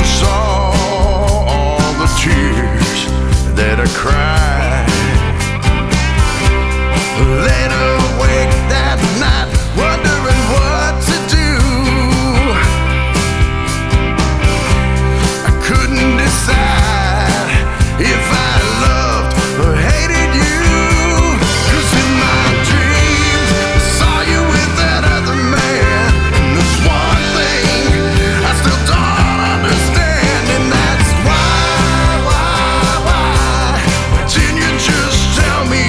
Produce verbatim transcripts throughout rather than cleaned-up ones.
saw all the tears that I cried. Laid awake that night, wondering what to do. I couldn't decide if I loved or hated you. 'Cause in my dreams I saw you with that other man. And there's one thing I still don't understand, and that's why, why, why didn't you just tell me?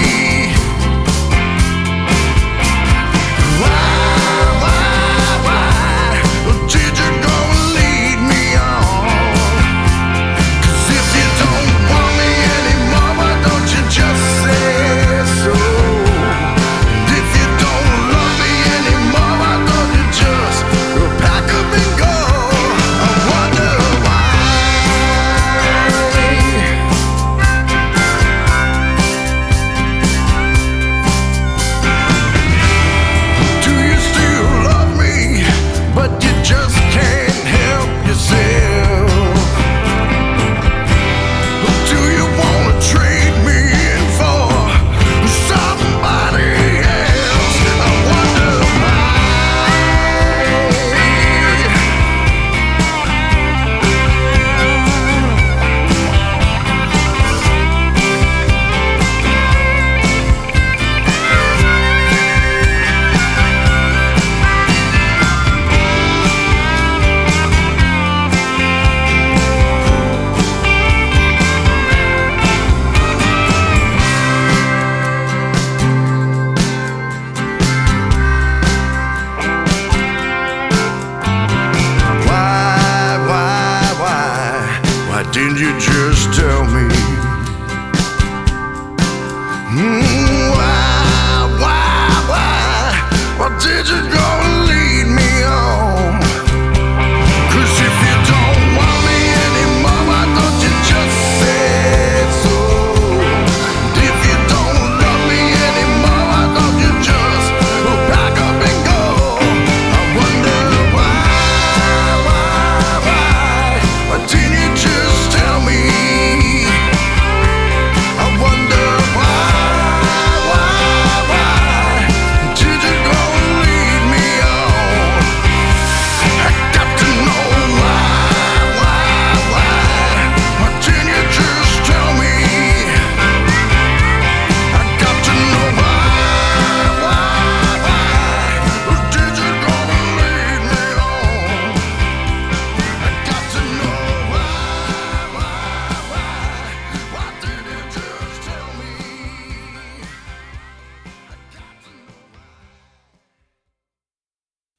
Didn't you